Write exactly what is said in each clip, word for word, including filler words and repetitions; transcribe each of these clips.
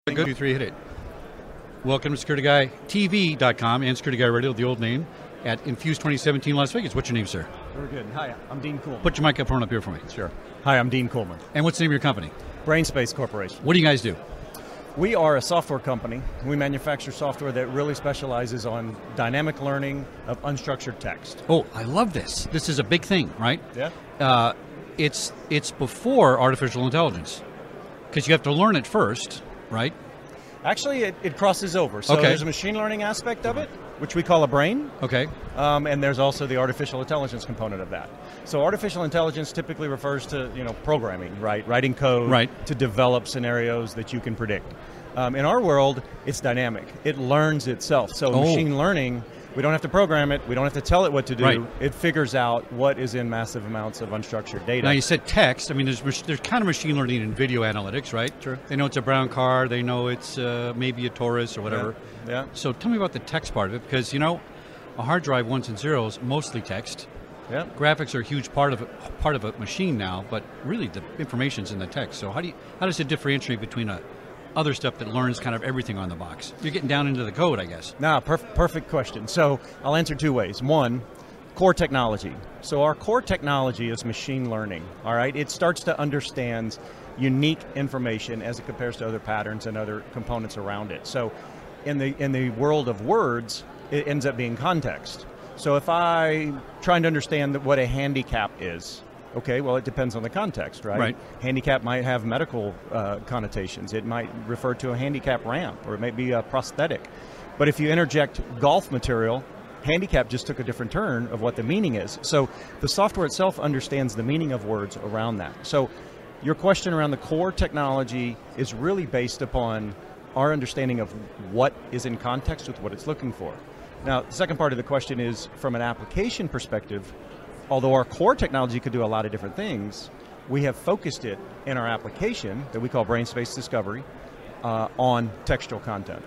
Good. Two, three, hit it. Welcome to Security Guy T V dot com and Security Guy Radio, the old name, at Infuse twenty seventeen Las Vegas. What's your name, sir? Very good. Hi, I'm Dean Coolman. Put your mic up front up here for me. Sure. Hi, I'm Dean Coolman. And what's the name of your company? Brainspace Corporation. What do you guys do? We are a software company. We manufacture software that really specializes on dynamic learning of unstructured text. Oh, I love this. This is a big thing, right? Yeah. Uh, it's it's before artificial intelligence, because you have to learn it first, right? Actually, it, it crosses over. So Okay. there's a machine learning aspect of it, which we call a brain, Okay. um, and there's also the artificial intelligence component of that. So artificial intelligence typically refers to you know programming, right? Writing code Right. to develop scenarios that you can predict. Um, in our world, it's dynamic. It learns itself. So Oh. machine learning, we don't have to program it. We don't have to tell it what to do. Right. It figures out what is in massive amounts of unstructured data. Now you said text. I mean, there's mach- there's kind of machine learning in video analytics, right? True. They know it's a brown car. They know it's uh, maybe a Taurus or whatever. Yeah. Yeah. So tell me about the text part of it, because you know, a hard drive, ones and zeros, mostly text. Yeah. Graphics are a huge part of it, part of a machine now, but really the information's in the text. So how do you, how does it differentiate between a other stuff that learns kind of everything on the box? You're getting down into the code, I guess. Now, perf- perfect question. So I'll answer two ways. One, core technology. So our core technology is machine learning, all right? It starts to understand unique information as it compares to other patterns and other components around it. So in the, in the world of words, it ends up being context. So if I'm trying to understand what a handicap is, okay, well, it depends on the context, right? Right. Handicap might have medical uh, connotations. It might refer to a handicap ramp, or it may be a prosthetic. But if you interject golf material, handicap just took a different turn of what the meaning is. So the software itself understands the meaning of words around that. So your question around the core technology is really based upon our understanding of what is in context with what it's looking for. Now, the second part of the question is, from an application perspective, although our core technology could do a lot of different things, we have focused it in our application that we call Brainspace Discovery uh, on textual content.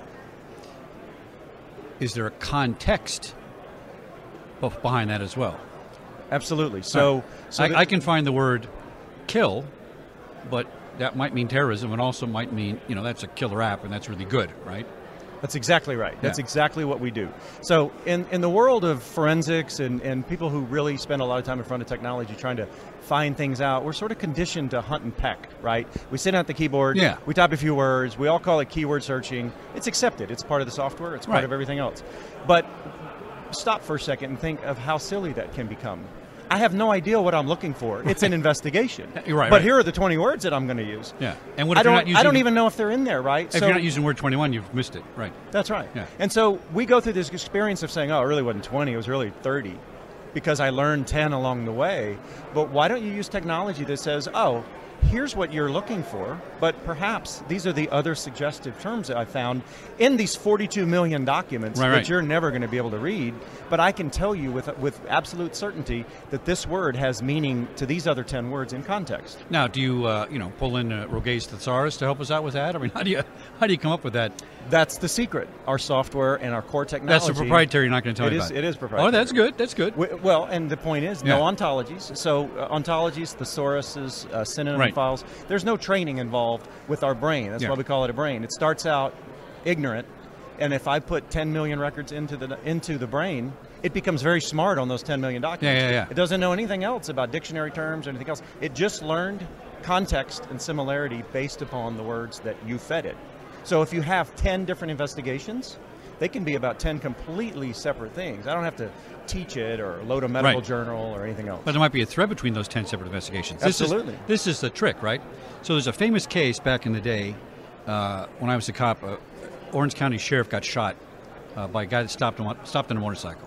Is there a context bef- behind that as well? Absolutely. So, Right. so I, the- I can find the word kill, but that might mean terrorism, and also might mean, you know, that's a killer app, and that's really good, right? That's exactly right. That's Yeah. exactly what we do. So in, in the world of forensics and, and people who really spend a lot of time in front of technology trying to find things out, we're sort of conditioned to hunt and peck, right? We sit at the keyboard, Yeah. we type a few words, we all call it keyword searching. It's accepted. It's part of the software. It's part Right. of everything else. But stop for a second and think of how silly that can become. I have no idea what I'm looking for. It's an investigation. You're right, But right. here are the twenty words that I'm going to use. Yeah. And what I if you're don't, not using I don't even know if they're in there, right? If you're not using word twenty-one, you've missed it, right? That's right. Yeah. And so we go through this experience of saying, oh, it really wasn't twenty, it was really thirty, because I learned ten along the way. But why don't you use technology that says, oh, here's what you're looking for, but perhaps these are the other suggestive terms that I found in these forty-two million documents Right, that right. you're never going to be able to read, but I can tell you with, with absolute certainty that this word has meaning to these other ten words in context. Now, do you, uh, you know, pull in uh, Rogues Thesaurus to help us out with that? I mean, how do you how do you come up with that? That's the secret, our software and our core technology. That's the proprietary. You're not going to tell It me is- about it is proprietary. Oh, that's good. That's good. W- Well, and the point is, no Yeah. ontologies. So uh, ontologies, thesauruses, uh, synonym Right. files, there's no training involved with our brain. That's Yeah. why we call it a brain. It starts out ignorant, and if I put ten million records into the into the brain, it becomes very smart on those ten million documents. Yeah, yeah, yeah. It doesn't know anything else about dictionary terms or anything else. It just learned context and similarity based upon the words that you fed it. So if you have ten different investigations, they can be about ten completely separate things. I don't have to teach it or load a medical Right. journal or anything else. But there might be a thread between those ten separate investigations. This Absolutely. Is, this is the trick, right? So there's a famous case back in the day uh, when I was a cop. Uh, Orange County Sheriff got shot uh, by a guy that stopped on, stopped on a motorcycle.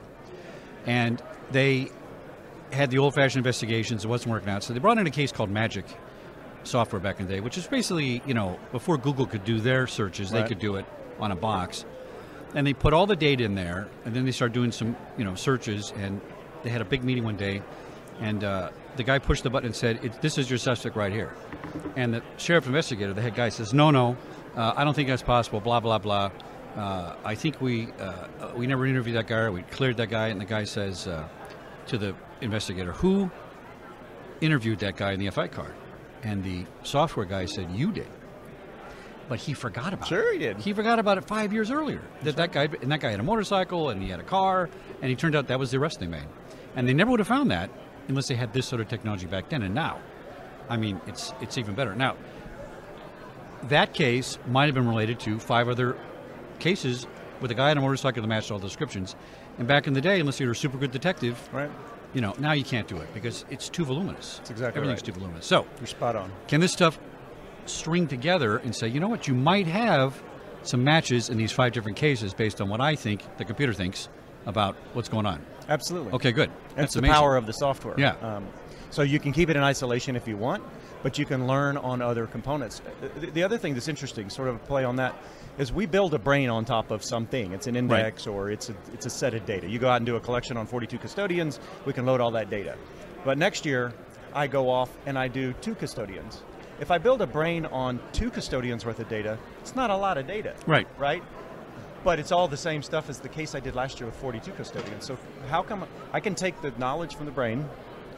And they had the old-fashioned investigations. It wasn't working out. So they brought in a case called Magic software back in the day, which is basically, you know, before Google could do their searches, they Right. could do it on a box. And they put all the data in there, and then they started doing some, you know, searches, and they had a big meeting one day, and uh, the guy pushed the button and said, it, this is your suspect right here. And the sheriff investigator, the head guy, says, no, no, uh, I don't think that's possible, blah, blah, blah. Uh, I think we uh, uh, we never interviewed that guy, or we cleared that guy. And the guy says uh, to the investigator, who interviewed that guy in the F I card? And the software guy said, you did. but he forgot about Sure it. he did. He forgot about it five years earlier. That that guy and that guy had a motorcycle and he had a car, and he turned out that was the arrest they made. And they never would have found that unless they had this sort of technology back then. And now, I mean, it's it's even better. Now, that case might have been related to five other cases with a guy on a motorcycle that matched all the descriptions. And back in the day, unless you were a super good detective, Right. you know, now you can't do it because it's too voluminous. That's exactly Everything's right. too voluminous. So, You're spot on. can this stuff string together and say, you know what, you might have some matches in these five different cases based on what I think the computer thinks about what's going on? Absolutely. Okay, good. That's That's the amazing. power of the software. Yeah. Um, so you can keep it in isolation if you want, but you can learn on other components. The, the other thing that's interesting, sort of play on that, is we build a brain on top of something. It's an index or it's a, it's a set of data. You go out and do a collection on forty-two custodians, we can load all that data. But next year, I go off and I do two custodians. If I build a brain on two custodians worth of data, it's not a lot of data. Right. Right? But it's all the same stuff as the case I did last year with forty-two custodians. So how come I can take the knowledge from the brain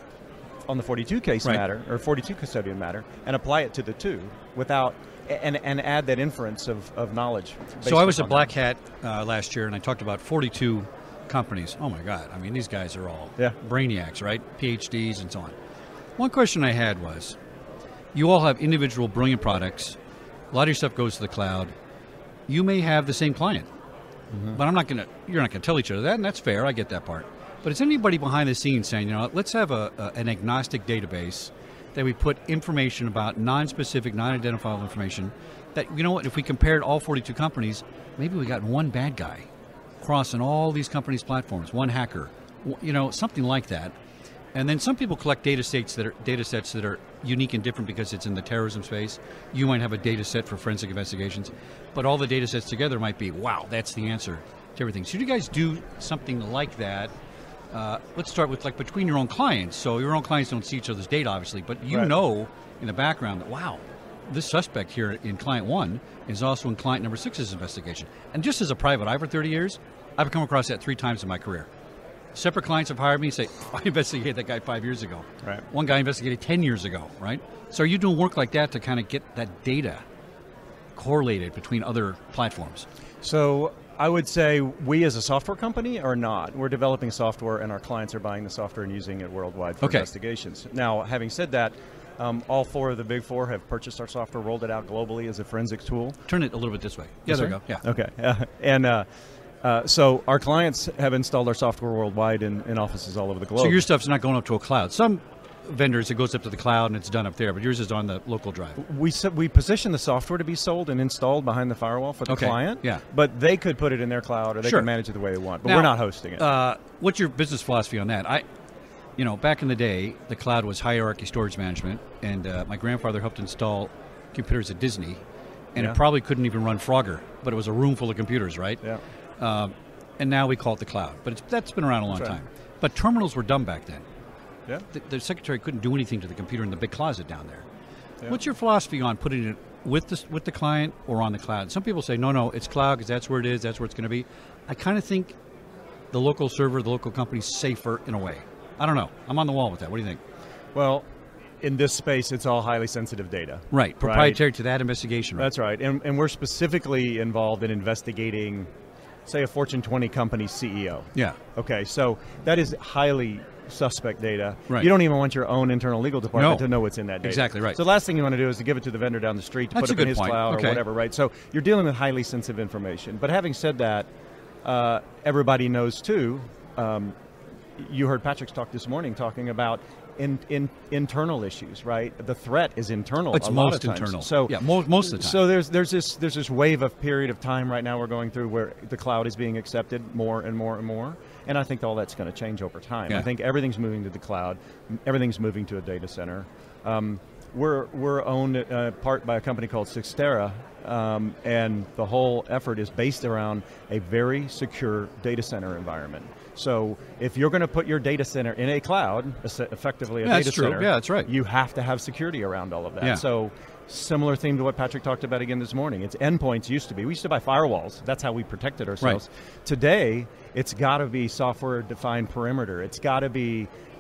on the forty-two case Right. matter or forty-two custodian matter and apply it to the two without and and add that inference of, of knowledge. based So I was at upon Black that. Hat uh, last year, and I talked about forty-two companies. Oh my God! I mean, these guys are all Yeah. brainiacs, right? PhDs and so on. One question I had was, you all have individual brilliant products. A lot of your stuff goes to the cloud. You may have the same client, Mm-hmm. but I'm not going to. You're not going to tell each other that, and that's fair. I get that part. But is anybody behind the scenes saying, you know, let's have a, a an agnostic database that we put information about non-specific, non-identifiable information that, you know what, if we compared all forty-two companies, maybe we got one bad guy crossing all these companies' platforms, one hacker, w- you know, something like that. And then some people collect data sets that are data sets that are unique and different because it's in the terrorism space. You might have a data set for forensic investigations, but all the data sets together might be, wow, that's the answer to everything. So you guys do something like that. Uh, let's start with like between your own clients. So your own clients don't see each other's data, obviously, but you Right. know in the background that, wow, this suspect here in client one is also in client number six's investigation. And just as a private eye for thirty years, I've come across that three times in my career. Separate clients have hired me and say, I investigated that guy five years ago. Right. One guy investigated ten years ago, right? So are you doing work like that to kind of get that data correlated between other platforms? So I would say we as a software company are not. We're developing software and our clients are buying the software and using it worldwide for Okay. investigations. Now, having said that, um, all four of the big four have purchased our software, rolled it out globally as a forensics tool. Turn it a little bit this way. Yeah, Yes, there sir? you go. Yeah. Okay. Uh, and uh, uh, so our clients have installed our software worldwide in, in offices all over the globe. So your stuff's not going up to a cloud. Some vendors, it goes up to the cloud and it's done up there, but yours is on the local drive. We s- we position the software to be sold and installed behind the firewall for the Okay, client. yeah. But they could put it in their cloud or they Sure. can manage it the way they want. But Now, we're not hosting it. Uh, what's your business philosophy on that? I, you know, back in the day, the cloud was hierarchy storage management, and uh, my grandfather helped install computers at Disney, and Yeah. it probably couldn't even run Frogger, but it was a room full of computers, right? yeah. Um, and now we call it the cloud, but it's, that's been around a long That's right. time. But terminals were dumb back then. Yeah. The, the secretary couldn't do anything to the computer in the big closet down there. Yeah. What's your philosophy on putting it with the with the client or on the cloud? Some people say no, no, it's cloud because that's where it is, that's where it's going to be. I kind of think the local server, the local company's safer in a way. I don't know. I'm on the wall with that. What do you think? Well, in this space, it's all highly sensitive data. Right, proprietary to that investigation. Right? That's right. And, and we're specifically involved in investigating, say, a Fortune twenty company C E O. Yeah. Okay, so that is highly suspect data. Right. You don't even want your own internal legal department No. to know what's in that data. Exactly right. So the last thing you want to do is to give it to the vendor down the street to That's put a it good in his point. cloud Okay. or whatever, right? So you're dealing with highly sensitive information. But having said that, uh, everybody knows too, um, you heard Patrick's talk this morning talking about in, in internal issues, right? The threat is internal. It's a lot most of times. internal. So Yeah, mo- most of the time. So there's there's this there's this wave of period of time right now we're going through where the cloud is being accepted more and more and more, and I think all that's going to change over time. Yeah. I think everything's moving to the cloud, everything's moving to a data center. Um, we're we're owned uh, part by a company called Sixtera, um, and the whole effort is based around a very secure data center environment. So if you're going to put your data center in a cloud, es- effectively a Yeah, data that's true. center, Yeah, that's right. you have to have security around all of that. Yeah. So similar theme to what Patrick talked about again this morning. It's endpoints used to be. We used to buy firewalls. That's how we protected ourselves. Today, it's got to be software-defined perimeter. It's got to be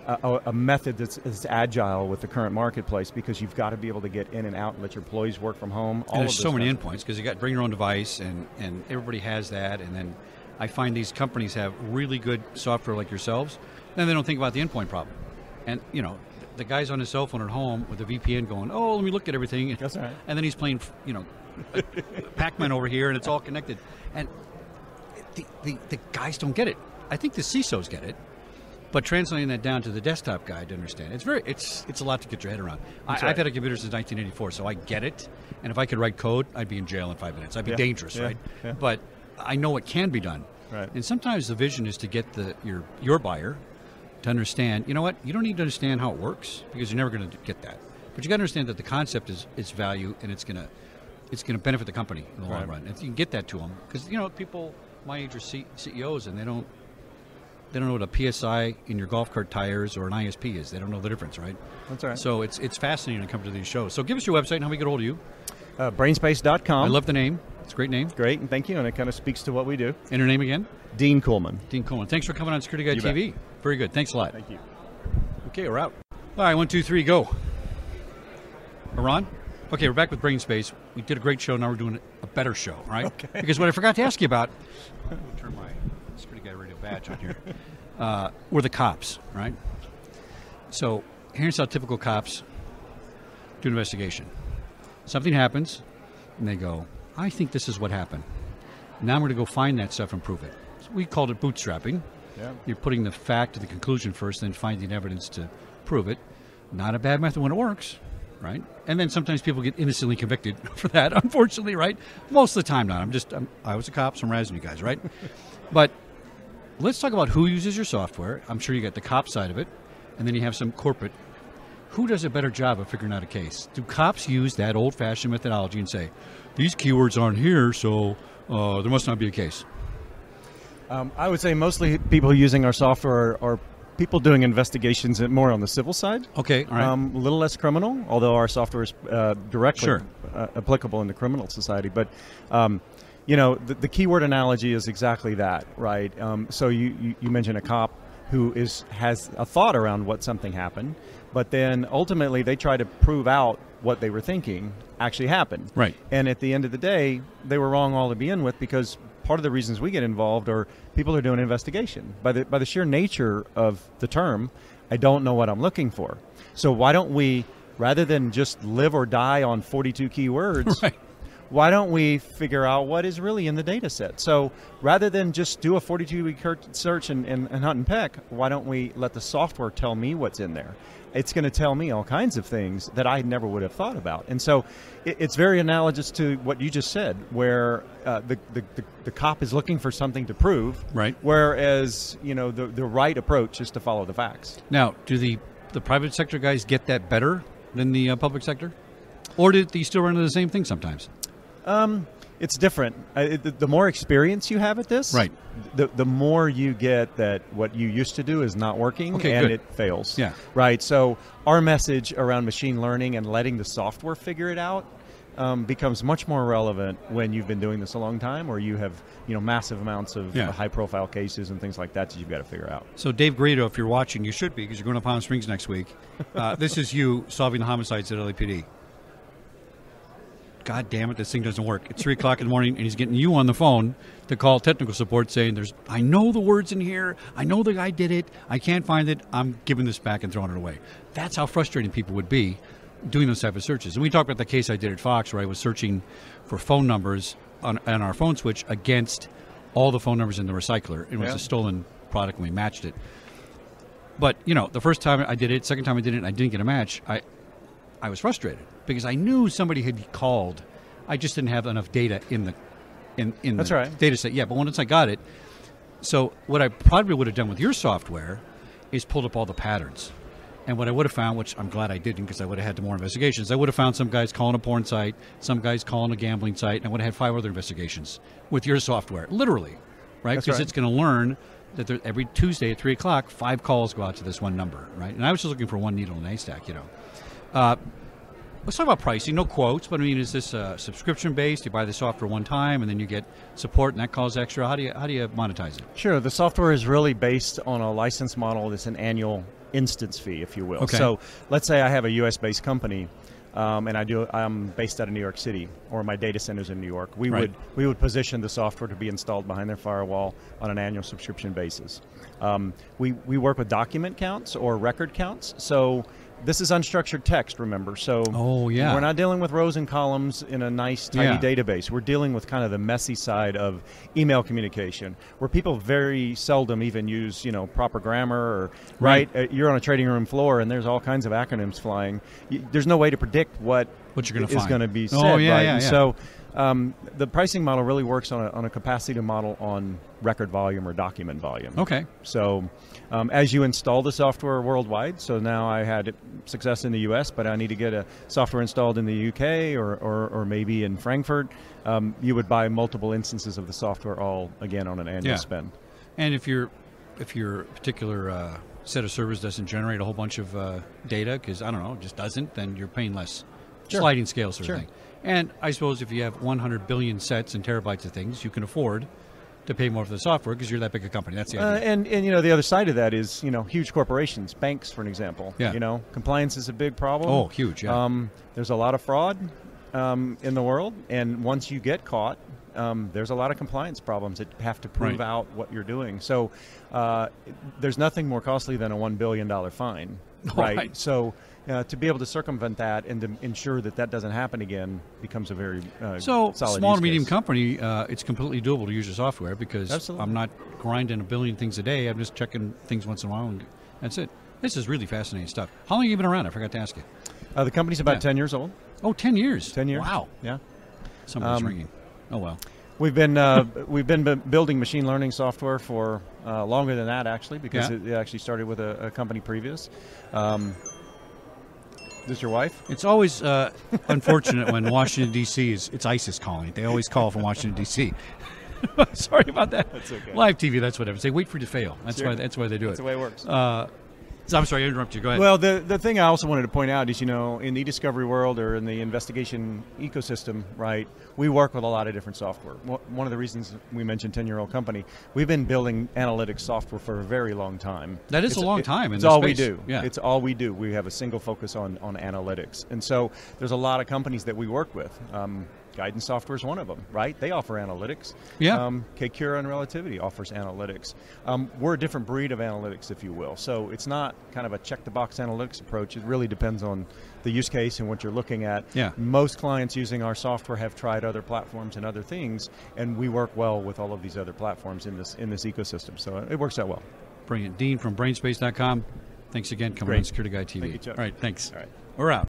a, a method that's, that's agile with the current marketplace, because you've got to be able to get in and out and let your employees work from home. All and there's of so many stuff. endpoints because you got bring your own device, and, and everybody has that. And then I find these companies have really good software like yourselves, then they don't think about the endpoint problem. And you know, the guy's on his cell phone at home with a V P N going, oh, let me look at everything. That's right. And then he's playing, you know, Pac-Man over here, and it's all connected. And the, the, the guys don't get it. I think the C I S Os get it. But translating that down to the desktop guy to understand, it's very, it's it's a lot to get your head around. I, right. I've had a computer since nineteen eighty-four, so I get it. And if I could write code, I'd be in jail in five minutes. I'd be Yeah. dangerous, Yeah. right? Yeah. But I know it can be done. Right. And sometimes the vision is to get the your your buyer to understand. You know what? You don't need to understand how it works because you're never going to get that. But you got to understand that the concept is its value, and it's gonna it's going to benefit the company in the long Right. run. If you can get that to them, because you know people my age are C- CEOs and they don't. They don't know what a P S I in your golf cart tires or an I S P is. They don't know the difference, right? That's all right. So it's it's fascinating to come to these shows. So give us your website and how we get a hold of you. Uh, brainspace dot com. I love the name. It's a great name. Great, and thank you, and it kind of speaks to what we do. And your name again? Dean Coleman. Dean Coleman. Thanks for coming on Security Guy You T V. Very good. Thanks a lot. Thank you. Okay, we're out. All right, one, two, three, go. Iran? Okay, we're back with BrainSpace. We did a great show. Now we're doing a better show, right? Okay. Because what I forgot to ask you about, I'll turn my Security Guy radio badge on here, uh, were the cops, right? So here's how typical cops do an investigation. Something happens, and they go, I think this is what happened. Now I'm going to go find that stuff and prove it. So we called it bootstrapping. Yeah. You're putting the fact to the conclusion first, then finding evidence to prove it. Not a bad method when it works, right? And then sometimes people get innocently convicted for that, unfortunately, right? Most of the time not. I'm just, I'm, I was a cop, so I'm razzing you guys, right? But let's talk about who uses your software. I'm sure you got the cop side of it, and then you have some corporate. Who does a better job of figuring out a case? Do cops use that old-fashioned methodology and say, these keywords aren't here, so uh, there must not be a case? Um, I would say mostly people using our software are, are people doing investigations more on the civil side. Okay, all right. Um, a little less criminal, although our software is uh, directly Sure. uh, applicable in the criminal society. But, um, you know, the, the keyword analogy is exactly that, right? Um, so you, you, you mentioned a cop who is has a thought around what something happened, but then ultimately they try to prove out what they were thinking actually happened. Right. And at the end of the day, they were wrong all to begin with, because part of the reasons we get involved are people are doing an investigation. By the, by the sheer nature of the term, I don't know what I'm looking for. So why don't we, rather than just live or die on forty-two keywords, Right. why don't we figure out what is really in the data set? So rather than just do a forty-two week search and, and, and hunt and peck, why don't we let the software tell me what's in there? It's going to tell me all kinds of things that I never would have thought about. And so it, it's very analogous to what you just said, where uh, the, the, the, the cop is looking for something to prove, Right. whereas you know the, the right approach is to follow the facts. Now, do the, the private sector guys get that better than the uh, public sector? Or do you still run into the same thing sometimes? Um, it's different. Uh, it, the, the more experience you have at this, Right. the the more you get that what you used to do is not working, Okay, and good. it fails. Yeah. Right. So our message around machine learning and letting the software figure it out um, becomes much more relevant when you've been doing this a long time, or you have you know massive amounts of Yeah. high profile cases and things like that that you've got to figure out. So Dave Greedo, if you're watching, you should be, because you're going to Palm Springs next week. Uh, this is you solving the homicides at L A P D. God damn it, this thing doesn't work. It's three o'clock in the morning, and he's getting you on the phone to call technical support saying, "There's, I know the words in here. I know the guy did it. I can't find it. I'm giving this back and throwing it away." That's how frustrating people would be doing those type of searches. And we talked about the case I did at Fox, where I was searching for phone numbers on, on our phone switch against all the phone numbers in the recycler. It was Yeah. a stolen product, and we matched it. But, you know, the first time I did it, second time I did it, and I didn't get a match, I I was frustrated because I knew somebody had called. I just didn't have enough data in the in, in That's the right. data set. Yeah, but once I got it, so what I probably would have done with your software is pulled up all the patterns. And what I would have found, which I'm glad I didn't because I would have had more investigations, I would have found some guys calling a porn site, some guys calling a gambling site, and I would have had five other investigations with your software, literally, right? That's Because right. it's going to learn that there, every Tuesday at three o'clock, five calls go out to this one number, right? And I was just looking for one needle in a haystack, you know. Uh, let's talk about pricing. No quotes, but I mean, is this uh, subscription based? You buy the software one time, and then you get support, and that costs extra. How do you how do you monetize it? Sure. The software is really based on a license model. It's an annual instance fee, if you will. Okay. So let's say I have a U S-based company, um, and I do. I'm based out of New York City, or my data center's in New York. We Right. would we would position the software to be installed behind their firewall on an annual subscription basis. Um, we we work with document counts or record counts. So this is unstructured text, remember? So Oh, yeah. we're not dealing with rows and columns in a nice, tidy Yeah. database. We're dealing with kind of the messy side of email communication, where people very seldom even use, you know, proper grammar. Or Right. right, uh, you're on a trading room floor, and there's all kinds of acronyms flying. Y there's no way to predict what What you're gonna is find. going to be Oh, said. yeah, right? yeah, And yeah. so um, the pricing model really works on a, on a capacity model on record volume or document volume. Okay. So um, as you install the software worldwide, so now I had success in the U S, but I need to get a software installed in the U K or, or, or maybe in Frankfurt, um, you would buy multiple instances of the software all, again, on an annual Yeah. spend. And if your if your particular uh, set of servers doesn't generate a whole bunch of uh, data, because I don't know, it just doesn't, then you're paying less. Sure. Sliding scale sort Sure. of thing. And I suppose if you have one hundred billion sets and terabytes of things, you can afford to pay more for the software because you're that big a company. That's the Uh, idea. and, and you know the other side of that is you know huge corporations, banks, for an example. Yeah. You know compliance is a big problem. Oh, huge, yeah. Um, there's a lot of fraud um, in the world, and once you get caught, um, there's a lot of compliance problems that have to prove Right. out what you're doing. So uh, there's nothing more costly than a one billion dollar fine, right? Right. So. Uh, to be able to circumvent that and to ensure that that doesn't happen again becomes a very uh, So, solid small use to medium case. company, uh, it's completely doable to use your software because Absolutely. I'm not grinding a billion things a day. I'm just checking things once in a while, and that's it. This is really fascinating stuff. How long have you been around? I forgot to ask you. Uh, the company's about Yeah. ten years old. Oh, ten years. ten years. Wow. Yeah. Somebody's Um, ringing. Oh, well. We've been uh, we've been bu- building machine learning software for uh, longer than that, actually, because Yeah. it, it actually started with a, a company previous. Um, this your wife? It's always uh, unfortunate when Washington, D C is, it's ISIS calling. They always call from Washington, D C Sorry about that. That's okay. Live T V, that's whatever. They wait for you to fail. That's Sure. why That's why they do That's it. the way it works. Uh, so I'm sorry, I interrupted you. Go ahead. Well, the the thing I also wanted to point out is, you know, in the e-discovery world or in the investigation ecosystem, right, we work with a lot of different software. Wha- One of the reasons we mentioned ten-year-old company, we've been building analytics software for a very long time. That is It's- a long it- time in It's this all we space. do. Yeah. It's all we do. We have a single focus on, on analytics. And so there's a lot of companies that we work with. Um, Guidance Software is one of them, right? They offer analytics. Yeah. Um, K-Cura and Relativity offers analytics. Um, we're a different breed of analytics, if you will. So it's not kind of a check-the-box analytics approach. It really depends on the use case and what you're looking at. Yeah. Most clients using our software have tried other platforms and other things, and we work well with all of these other platforms in this in this ecosystem. So it works out well. Brilliant. Dean from brainspace dot com. Thanks again coming Great. on Security Guy T V. Thank you, Chuck. All right, thanks. All right. We're out.